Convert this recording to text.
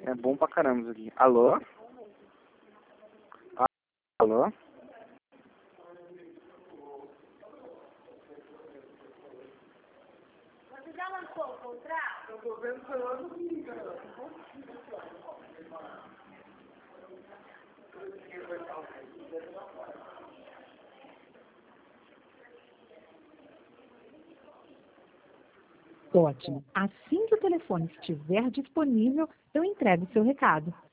É bom pra caramba isso aqui. Alô? Alô? Você já lançou o contrato? Eu tô pensando, cara. Ótimo. Assim que o telefone estiver disponível, eu entrego o seu recado.